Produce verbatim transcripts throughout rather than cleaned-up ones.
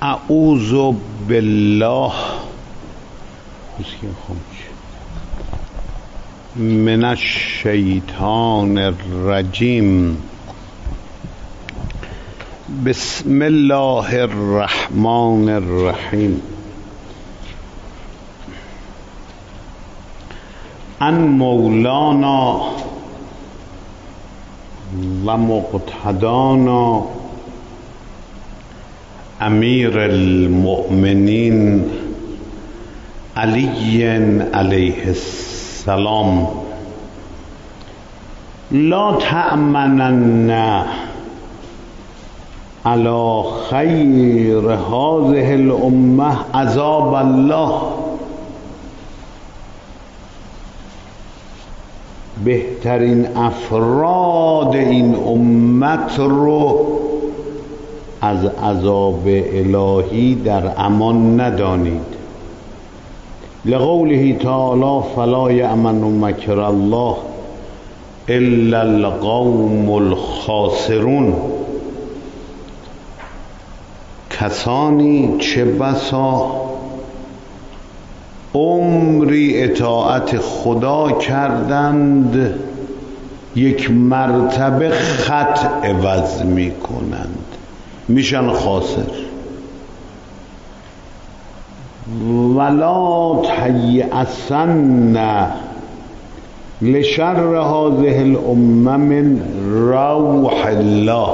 اعوذ بالله من الشیطان الرجیم. بسم الله الرحمن الرحیم. ان مولانا و مقتدانا امیر المؤمنین علی علیه السلام لا تأمنن علی خیر هذه الامه عذاب الله. بهترین افراد این امت رو از عذاب الهی در امان ندانید. لقوله تعالی فلا یأمن مکر الله الا القوم الخاسرون. کسانی چه بسا عمری اطاعت خدا کردند یک مرتبه خط عوض می کنند، میشن خاسر. ولا تیأسن لشر هذه الامه من روح الله.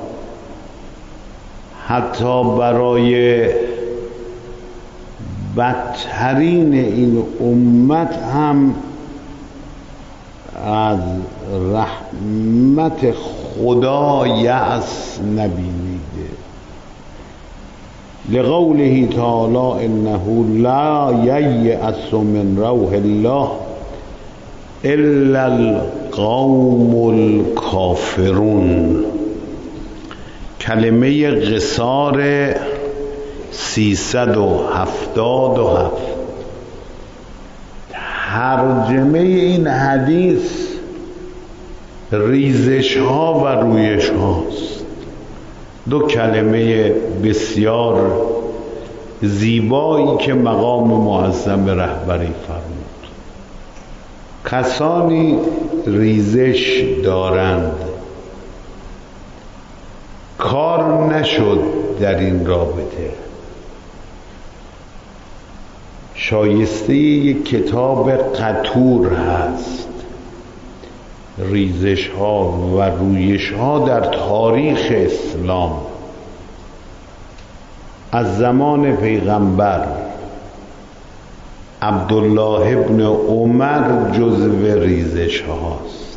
حتی برای بدترین این امت هم از رحمت خدا یأس نبینید. لقوله تعالی انه لا ییأس من روح الله الا القوم الکافرون. کلمه قصار سیصد و هفتاد و هفت. ترجمه این حدیث ریزش ها و رویش هاست. دو کلمه بسیار زیبایی که مقام معظم رهبری فرمود. کسانی ریزش دارند، کار نشد در این رابطه، شایسته یک کتاب قطور هست. ریزش ها و رویش ها در تاریخ اسلام از زمان پیغمبر عبدالله ابن عمر جزو ریزش هاست.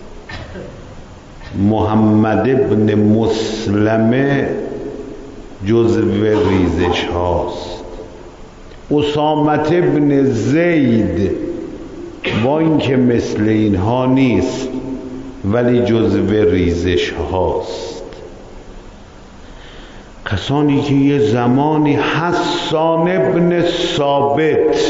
محمد ابن مسلمه جزو ریزش هاست. اسامت ابن زید با اینکه مثل اینها نیست ولی جزو ریزش هاست. کسانی که یه زمانی حسان ابن ثابت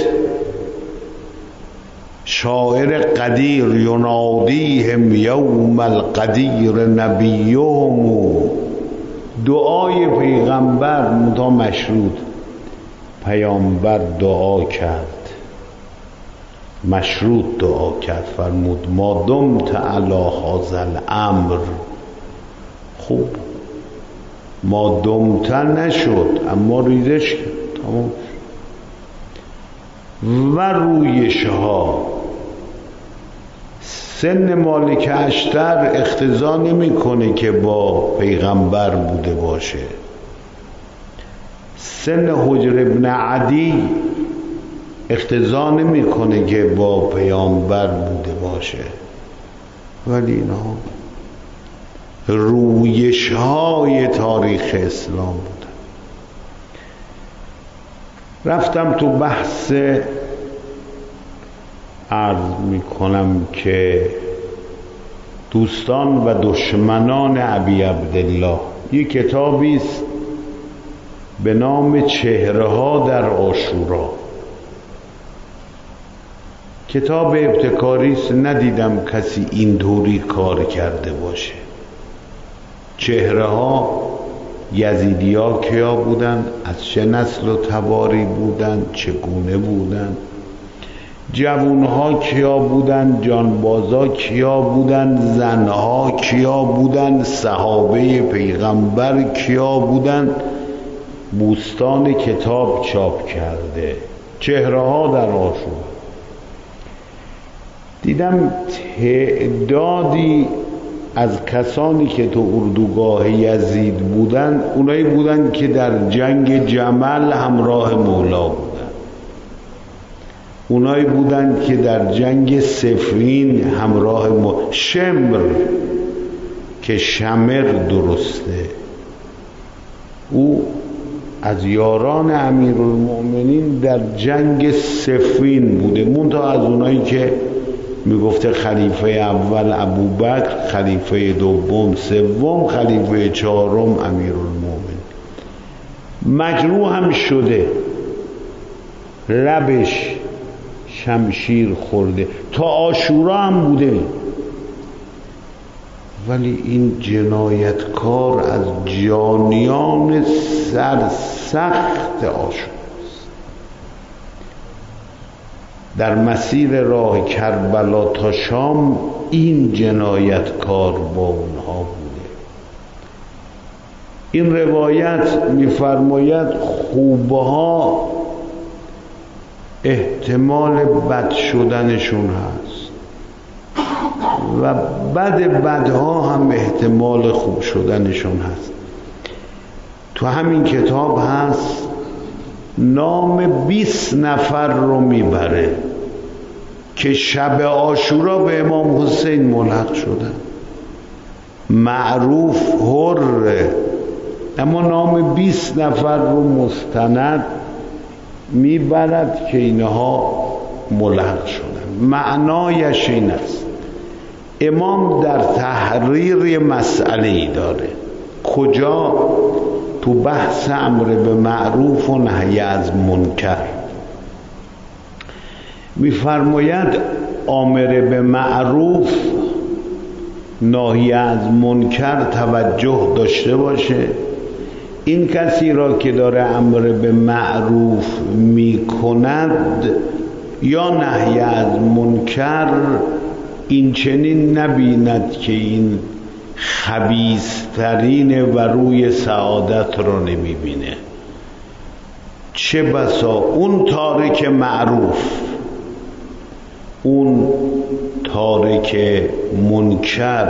شاعر قدیر ینادیهم یوم القدیر نبیهم، دعای پیغمبر متا مشروط، پیامبر دعا کرد، مشروط دعا کرد، فرمود ما دمت علی هذا الامر. خوب ما دمت نشد اما ریزش کرد، تمام. و رویش ها سن مالک اشتر اقتضا نمیکنه که با پیغمبر بوده باشه. سن حجر ابن عدی اقتضا نمیکنه که با پیامبر بوده باشه. ولی اینها رویش های تاریخ اسلام بودن. رفتم تو بحث، عرض میکنم که دوستان و دشمنان ابی عبدالله، یک کتابی است به نام چهره ها در عاشورا. کتاب ابتکاری است، ندیدم کسی اینطوری کار کرده باشه. چهره ها یزیدی ها کیا بودن، از چه نسل و تباری بودن، چگونه بودن، جوانها کیا بودن، جانبازا کیا بودن، زنها کیا بودن، صحابه پیغمبر کیا بودن. بوستان کتاب چاپ کرده، چهره ها در آشوب. دیدم تعدادی از کسانی که تو اردوگاه یزید بودن اونایی بودن که در جنگ جمل همراه مولا بودن، اونایی بودن که در جنگ صفین همراه مولا. شمر که شمر درسته، او از یاران امیرالمؤمنین در جنگ صفین بوده، منتها از اونایی که میگفته خلیفه اول ابوبکر، خلیفه دوم، سوم، خلیفه چهارم امیرالمؤمنین. مجروح هم شده، لبش شمشیر خورده، تا عاشورا هم بوده. ولی این جنایتکار از جانیان سرسخت عاشور. در مسیر راه کربلا تا شام این جنایتکار با اونها بوده. این روایت می‌فرماید خوبها احتمال بد شدنشون هست و بد بدها هم احتمال خوب شدنشون هست. تو همین کتاب هست نام بیست نفر رو میبره که شب عاشورا به امام حسین ملحق شدن. معروف حره، اما نام بیست نفر رو مستند میبرد که اینها ملحق شدن. معنایش این است امام در تحریر مسئله ای داره. کجا؟ تو بحث امر به معروف و نهی از منکر میفرماید امر به معروف نهی از منکر توجه داشته باشه. این کسی را که داره امر به معروف میکند یا نهی از منکر این چنین نبیند که این خبیث‌ترین و روی سعادت را نمیبینه. چه بسا اون تارک معروف، اون تارک منکر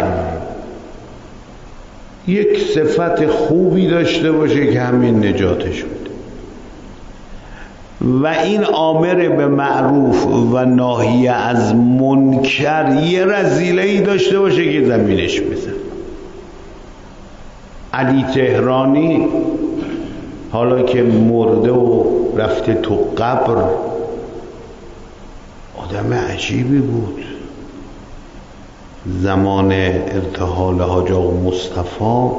یک صفت خوبی داشته باشه که همین نجاتش بده و این آمر به معروف و ناهی از منکر یه رذیله‌ای داشته باشه که زمینش بزن. علی تهرانی حالا که مرده و رفته تو قبر آدم عجیبی بود. زمان ارتحال حاج آقا مصطفی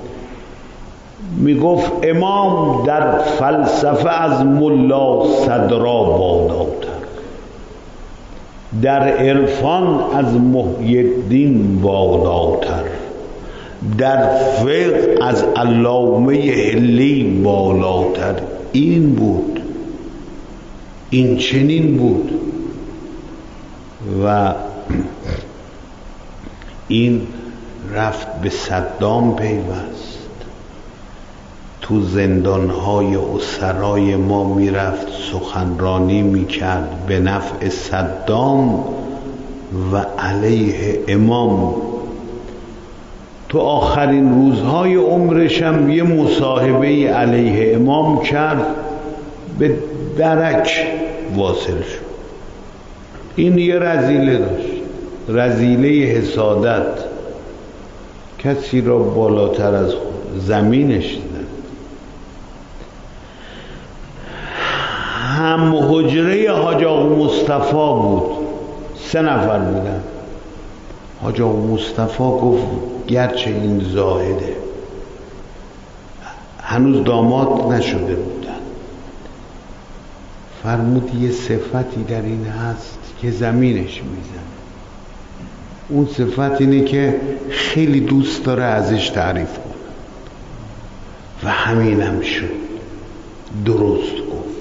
میگفت امام در فلسفه از ملا صدرا بالاتر، در عرفان از محی الدین بالاتر، در فقه از علامه حلی بالاتر. این بود، این چنین بود و این رفت به صدام پیوست. تو زندانهای اسرای ما میرفت سخنرانی میکرد به نفع صدام و علیه امام. تو آخرین روزهای عمرش هم یه مصاحبه علیه امام کرد، به درک واصل شد. این یه رذیله داشت، رذیله حسادت، کسی را بالاتر از زمینش دیدن. هم حجره حاج آقا مصطفی بود، سه نفر بودن. حاج آقا مصطفی گفت گرچه این زاهده، هنوز داماد نشده بودن، فرمود یه صفتی در این هست که زمینش میزنه. اون صفت اینه که خیلی دوست داره ازش تعریف کنه. و همینم شد، درست گفت.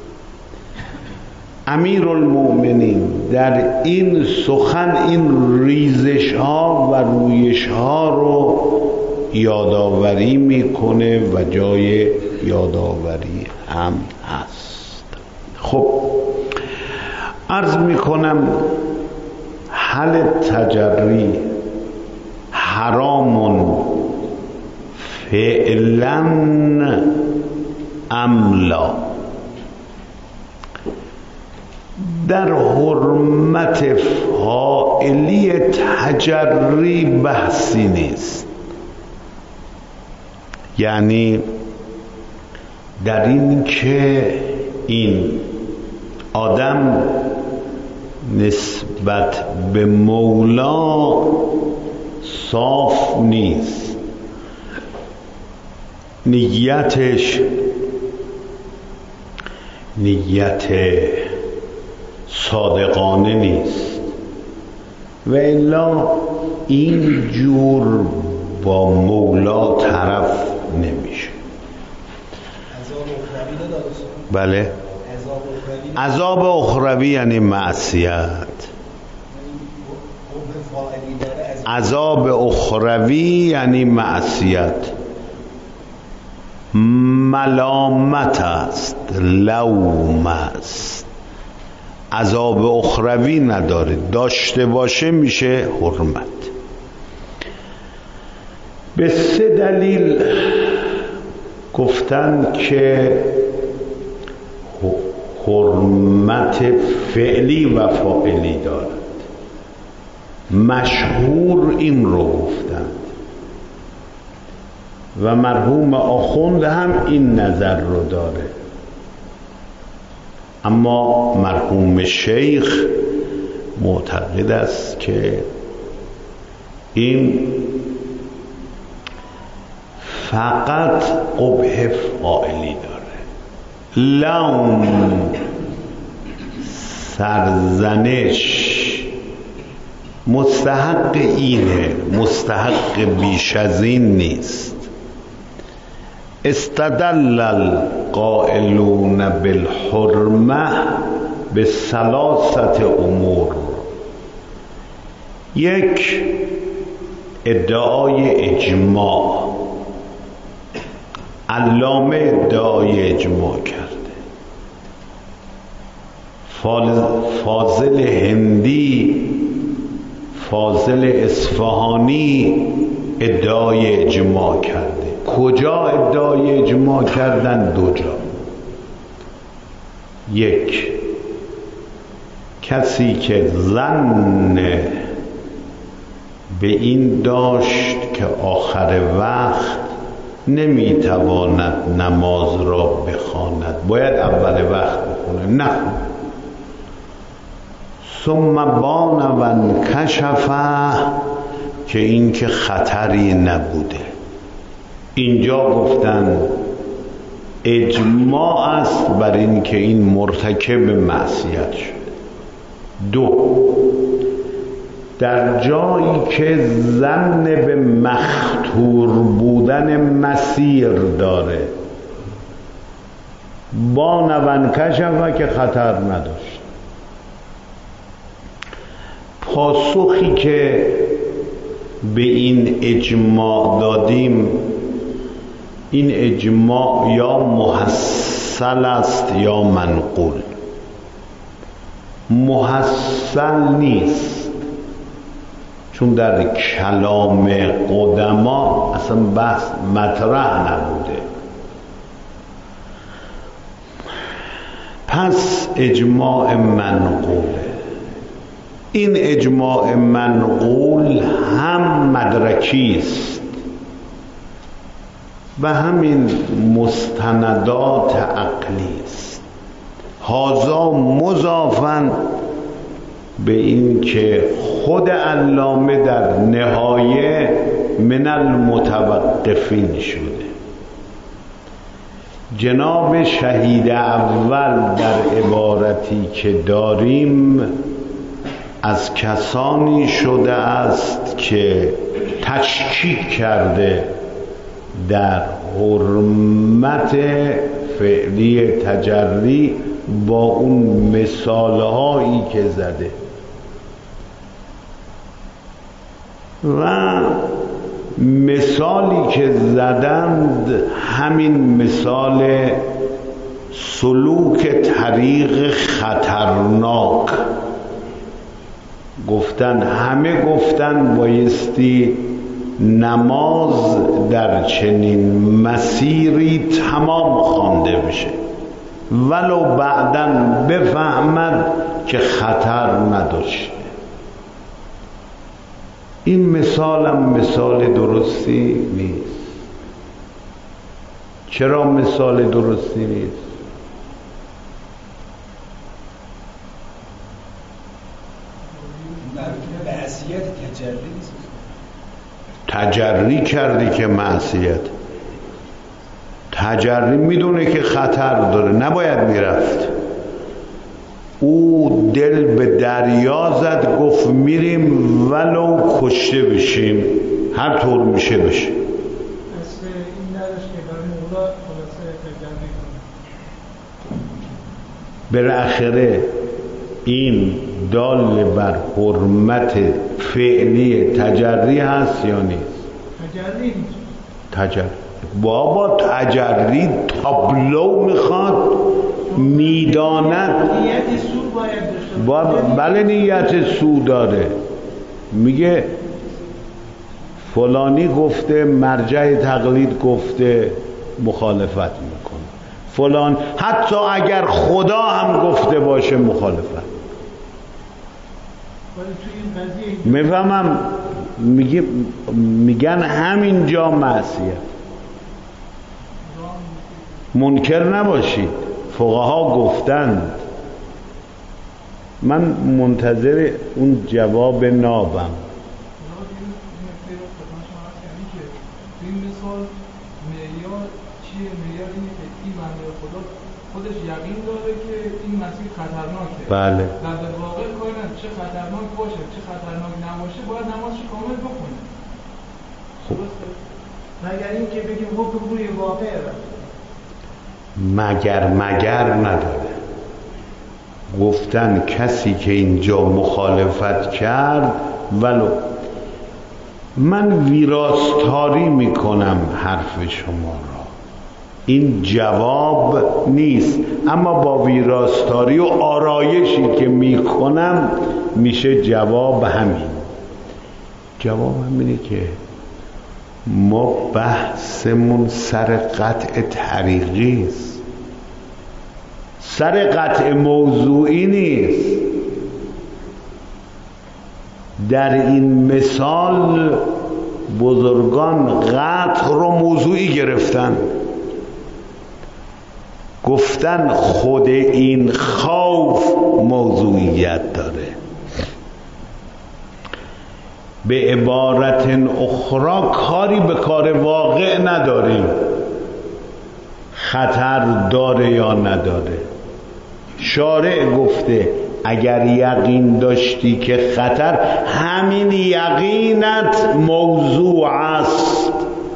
امیرالمؤمنین در این سخن این ریزش ها و رویش ها رو یادآوری میکنه و جای یادآوری هم هست. خب عرض میکنم حل تجری حرام فعلا ام لا؟ در حرمت فاعلی تجری بحثی نیست، یعنی در این که این آدم نسبت به مولا صاف نیست، نیتش نیت صادقانه نیست و الا این جور با مولا طرف نمیشه. بله، عذاب اخروی یعنی معصیت. عذاب اخروی یعنی معصیت، ملامت است، لوم است. عذاب اخروی نداره، داشته باشه میشه حرمت. به سه دلیل گفتن که حرمت فعلی و فاعلی دارد. مشهور این رو گفتند و مرحوم آخوند هم این نظر رو داره، اما مرحوم شیخ معتقد است که این فقط قبح فاعلی داره. لوم، سرزنش مستحق اینه، مستحق بیش از این نیست. استدل القائلون بالحرمه به ثلاثت امور. یک، ادعای اجماع. علامه ادعای اجماع کرده، فاضل هندی، فاضل اصفهانی ادعای اجماع کرده. کجا ادعای اجماع کردن؟ دو جا. یک، کسی که ظن به این داشت که آخر وقت نمیتواند نماز را بخواند، باید اول وقت بخونه، نه. ثم بان و انکشف، که این که خطری نبوده. اینجا گفتن اجماع است بر این که این مرتکب معصیت شد. دو، در جایی که ظن به مختور بودن مسیر داره، با نون کشف که خطر نداشت. پاسخی که به این اجماع دادیم، این اجماع یا محصل است یا منقول. محصل نیست، چون در کلام قدما اصلا بحث مطرح نبوده. پس اجماع منقوله. این اجماع منقول هم مدرکی است و همین مستندات عقلی است. هذا مضافاً به این که خود علامه در نهایه من المتوقفین شده. جناب شهید اول در عبارتی که داریم از کسانی شده است که تشکیک کرده در حرمت فعلی تجری با اون مثالهایی که زده و مثالی که زدند همین مثال سلوک طریق خطرناک گفتن. همه گفتن بایستی نماز در چنین مسیری تمام خوانده بشه ولو بعداً بفهمد که خطر نداشته. این مثالم مثال درستی نیست. چرا مثال درستی نیست؟ معصیت تجری نیست. تجری کردی که معصیت، تجری میدونه که خطر داره نباید میرفت. او دل به دریا زد گفت میریم ولو کشته بشیم، هر طور میشه بشه. بالاخره این دال بر حرمت فعلی تجری هست یا نیست؟ تجری نیست. تجری بابا تجری تابلو میخواد میداند. نیت سو باید داشته باشه. بله نیت سو داره. میگه فلانی گفته، مرجع تقلید گفته، مخالفت میکنه. فلان حتی اگر خدا هم گفته باشه مخالفت. میفهمم. میگه میگن همینجا معصیت. منکر نباشید، فقها گفتند. من منتظر اون جواب نابم. این مثال معیار چیه؟ معیار اینه که این بنده خدا خودش یقین داره که این مسیر خطرناکه. بله. و در واقع کار چه خطرناک باشه چه خطرناک نباشه باید نمازش کامل بخونه. خب. مگر این که بگیم حکم روی واقع مگر مگر نداره. گفتن کسی که اینجا مخالفت کرد ولو من ویراستاری میکنم حرف شما را، این جواب نیست، اما با ویراستاری و آرایشی که میکنم میشه جواب همین. جواب همینه که ما بحثمون سر قطع طریقی است، سر قطع موضوعی نیست. در این مثال بزرگان قطع رو موضوعی گرفتن، گفتن خود این خوف موضوعیت داره. به عبارت اخرى کاری به کار واقع نداریم، خطر داره یا نداره. شارع گفته اگر یقین داشتی که خطر، همین یقینت موضوع است.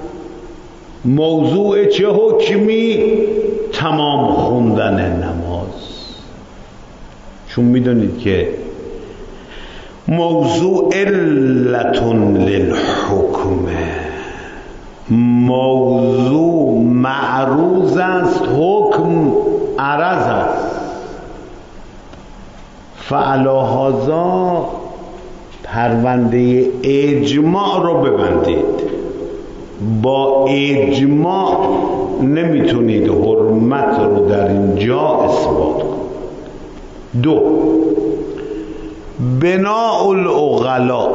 موضوع چه حکمی؟ تمام خوندن نماز. چون میدونید که موضوع علت للحکم، موضوع معروض است، حکم عرض است. فعلاهذا پرونده اجماع رو ببندید. با اجماع نمیتونید حرمت رو در اینجا اثبات کنید. دو، بناء العقلاء.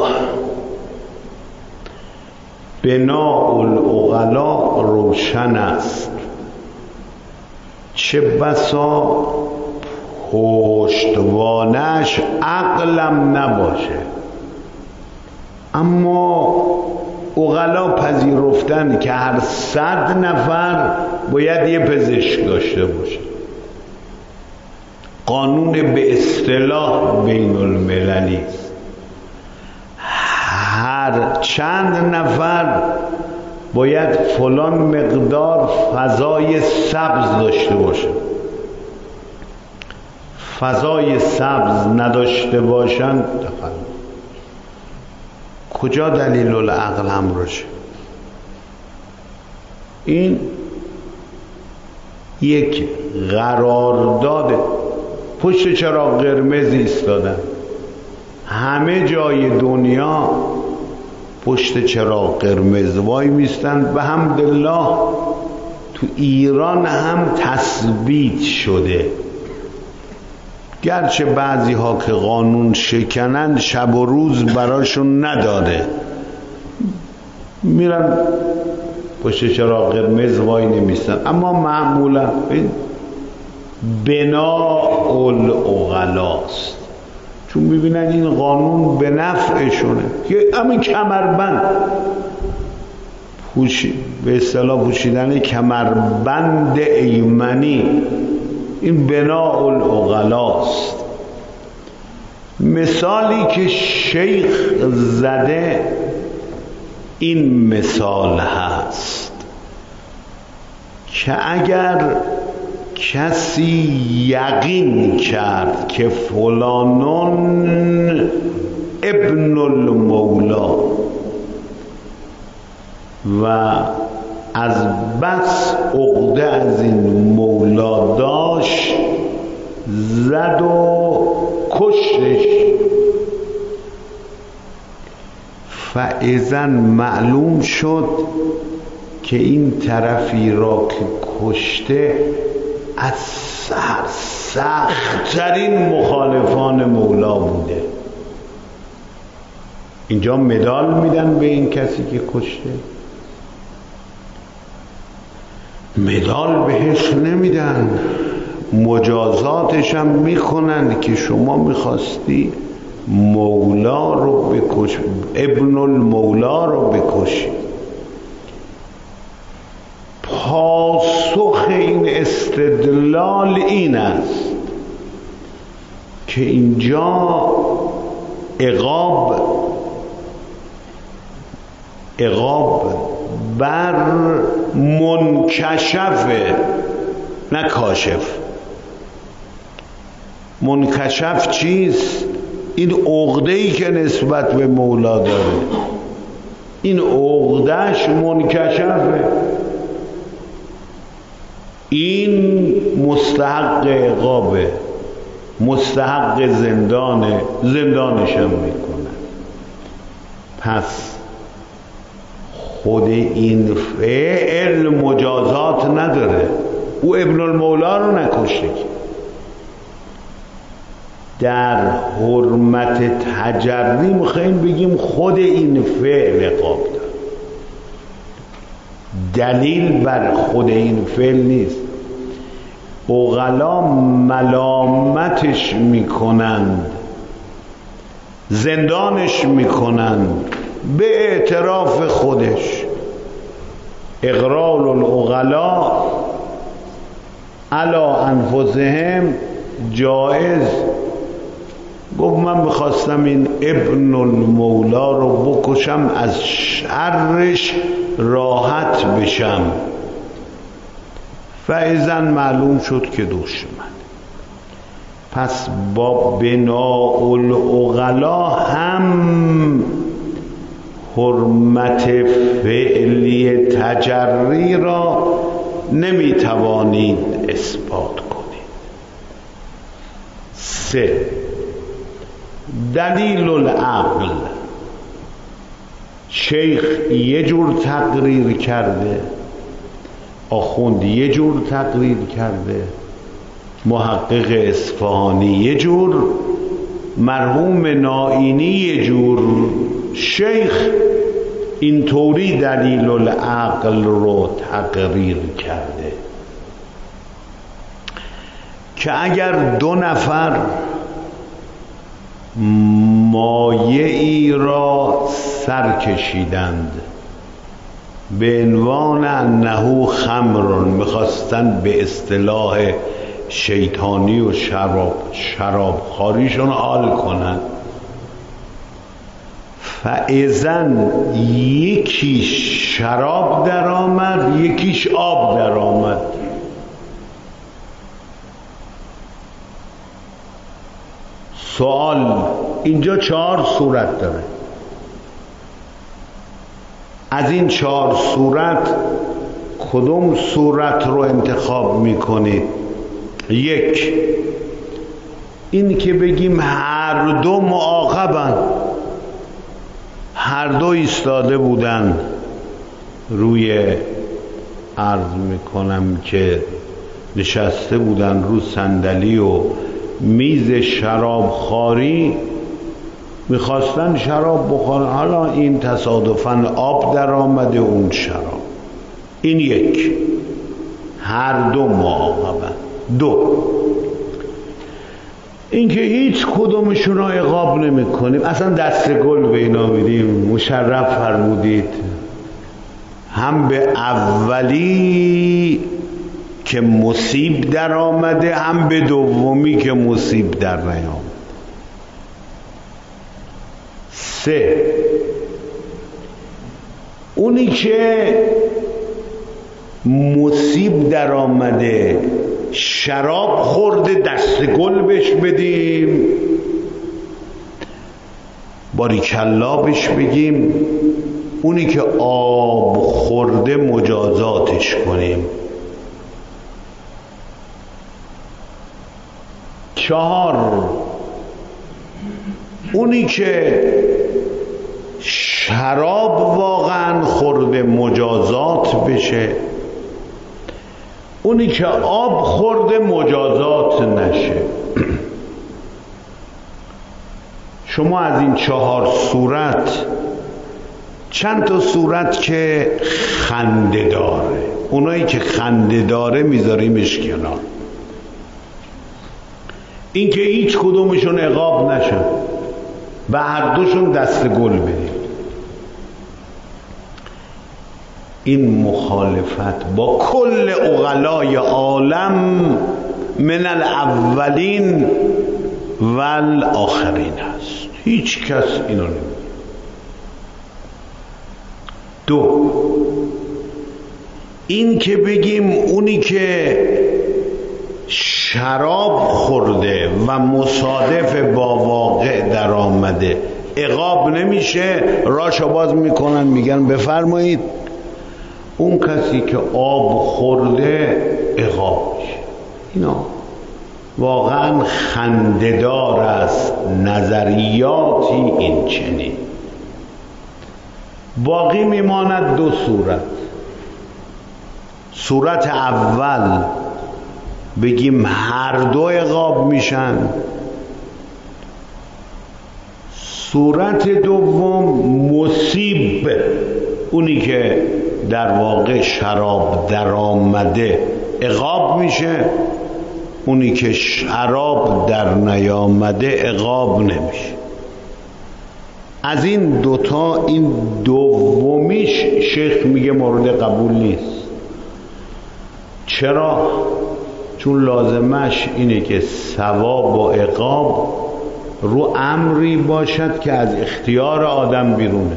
بناء العقلاء روشن است، چه بسا پشتوانش عقلم نباشه، اما عقلا پذیرفتن که هر صد نفر باید یه پزشک داشته باشه. قانون به اصطلاح بین المللی است. هر چند نفر باید فلان مقدار فضای سبز داشته باشه. فضای سبز نداشته باشن تخلف. کجا دلیل العقل هم روشه؟ این یک قرارداد. پشت چراغ قرمز ایستادن، همه جای دنیا پشت چراغ قرمز وای میستن. به حمدالله تو ایران هم تثبیت شده، گرچه بعضی ها که قانون شکنن شب و روز براشون نداره، میرن پشت چراغ قرمز وای نمیستن. اما معمولا بناء العقلاست، چون میبینن این قانون به نفعشونه که همین کمربند پوشی به اصطلاح پوشیدن کمربند ایمنی، این بناء العقلاست. مثالی که شیخ زده این مثال هست که اگر کسی یقین کرد که فلانون ابن المولا و از بس عقده از این مولا داشت، زد و کشتش، فاذا معلوم شد که این طرفی را که کشته از سخت‌ترین مخالفان مولا بوده. اینجا مدال میدن به این کسی که کشته؟ مدال بهش نمیدن، مجازاتش هم میکنن که شما میخواستی مولا رو بکش، ابن المولا رو بکشی. پاسخ این استدلال این است که اینجا عقاب عقاب بر منکشفه نه کاشف. منکشف چیست؟ این عقده‌ای که نسبت به مولا داره، این عقدهش منکشفه، این مستحق عقابه، مستحق زندانه، زندانش هم میکنه. پس خود این فعل مجازات نداره، او ابن المولا رو نکشته. در حرمت تجری میخوایم بگیم خود این فعل عقاب داره، دلیل بر خود این فعل نیست. عقلا ملامتش میکنند، زندانش میکنند به اعتراف خودش. اقرار العقلا علی انفسهم جایز. گفت من میخواستم این ابن المولا رو بکشم، از شرش راحت بشم. فاذا معلوم شد که دشمن. پس با بناء العقلا هم حرمت فعلی تجری را نمیتوانید اثبات کنید. سه، دلیل العقل. شیخ یه جور تقریر کرده، آخوند یه جور تقریر کرده، محقق اصفهانی یه جور، مرحوم نائینی یه جور. شیخ اینطوری دلیل العقل رو تقریر کرده که اگر دو نفر مایعی را سر کشیدند به عنوان انه خمرون، میخواستن به اصطلاح شیطانی و شراب شراب خاریشون حال کنن، فاذن یکیش شراب در آمد، یکیش آب در آمد. سوال، اینجا چهار صورت داره. از این چهار صورت کدوم صورت رو انتخاب میکنید؟ یک، این که بگیم هر دو معاقبن، هر دو ایستاده بودن روی، عرض میکنم که نشسته بودن رو صندلی و میز شراب خاری، میخواستن شراب بخورن، حالا این تصادفاً آب در آمده اون شراب. این یک، هر دو معاقبن. دو، اینکه هیچ کدومشون رو عقاب نمی کنیم، اصلا دست گل به اینا میدیم. مشرف فرمودید هم به اولی که مصیب در آمده، هم به دومی که مصیب در نیامده. سه، اونی که مصیب در آمده شراب خورده دست گل بهش بدیم، باریکلا بهش بگیم. اونی که آب خورده مجازاتش کنیم. چهار، اونی که شراب واقعا خورده مجازات بشه، اونی که آب خورده مجازات نشه. شما از این چهار صورت چند تا صورت که خنده داره، اونایی که خنده داره میذاریمش کنار. این که هیچ کدومشون عقاب نشن، به هر دوشون دست گل بدیم. این مخالفت با کل عقلای عالم من الاولین و الاخرین هست. هیچ کس اینو نمیده. دو، این که بگیم اونی که شراب خورده و مصادف با واقع در آمده عقاب نمیشه، راشو باز میکنن میگن بفرمایید اون کسی که آب خورده عقاب میشه. اینا واقعا خنده‌دار است، نظریاتی این چنین. باقی میماند دو صورت. صورت اول بگیم هر دو عقاب میشن. صورت دوم مصیب، اونی که در واقع شراب در آمده عقاب میشه، اونی که شراب در نیامده عقاب نمیشه. از این دوتا این دومیش شیخ میگه مورد قبول نیست. چرا؟ چون لازمش اینه که ثواب و عقاب رو امری باشد که از اختیار آدم بیرونه.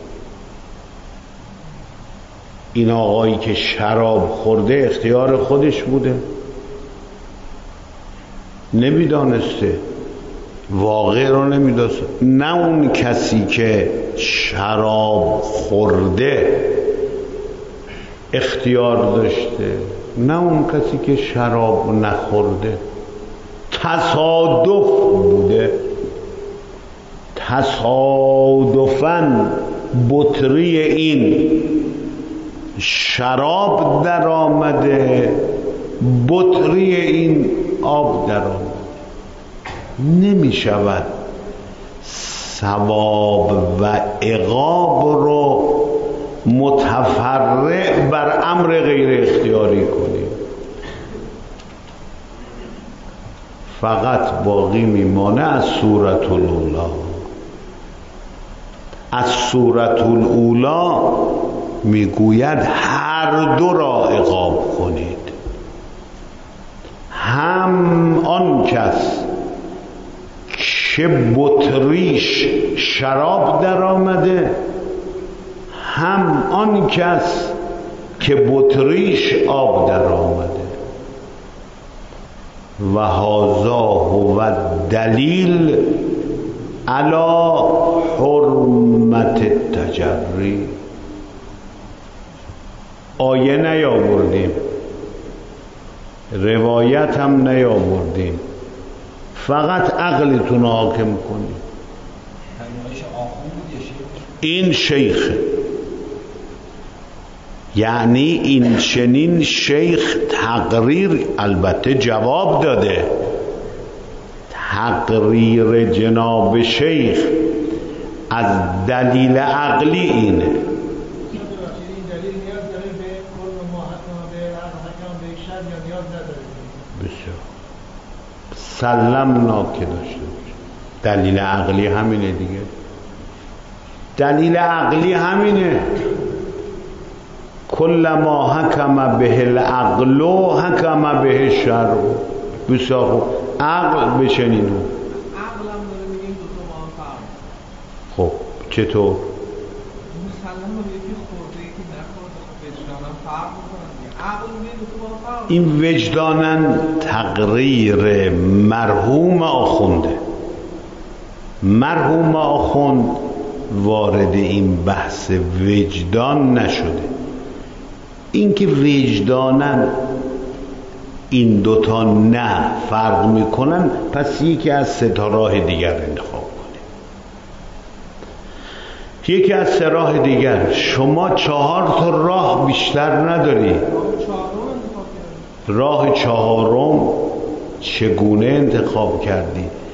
این آقایی که شراب خورده اختیار خودش بوده، نمیدانسته، واقع رو نمیدانسته. نه اون کسی که شراب خورده اختیار داشته، نه اون کسی که شراب نخورده. تصادف بوده، تصادفاً بطری این شراب در آمده، بطری این آب در آمده. نمی شود ثواب و عقاب رو متفرع بر امر غیر اختیاری کنیم. فقط باقی میمانه از سورة الاولی. از سورة الاولی میگوید هر دو را عقاب کنید. هم آن کس چه بطریش شراب در آمده، هم آن کس که بطریش آب در آمده. و هذا هو دلیل علی حرمت التجری. آیه نیاوردیم، روایت هم نیاوردیم، فقط عقلتون رو حاکم کنید. این شیخ، یعنی این چنین شیخ تقریر، البته جواب داده، تقریر جناب شیخ از دلیل عقلی اینه. بسیار سلمنا که داشته باشه. دلیل عقلی همینه دیگه، دلیل عقلی همینه. کل ما حکم به العقل حکم به الشرع. بسیار خوب، عقل بچنینو. عقلم داره میگه این دوتا با هم فرق. خب چطور؟ مسلم رو یکی خورده یکی نخورده، خب وجدانم فرق میکنن. عقل میگه دوتا با هم فرق. این وجدانن تقریر مرحوم آخونده. مرحوم آخوند وارد این بحث وجدان نشده. اینکه وجدانن این دوتا نه فرق میکنن، پس یکی از سه تا راه دیگر انتخاب کنید. یکی از سه راه دیگر. شما چهار تا راه بیشتر نداری. راه چهارم چگونه انتخاب کردی؟